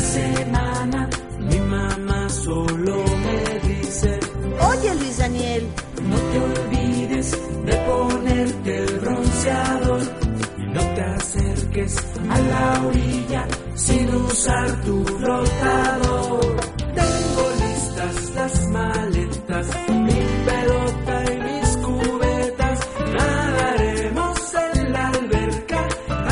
semana mi mamá solo me dice: Oye, Luis Daniel, no te olvides de ponerte el bronceador y no te acerques a la orilla sin usar tu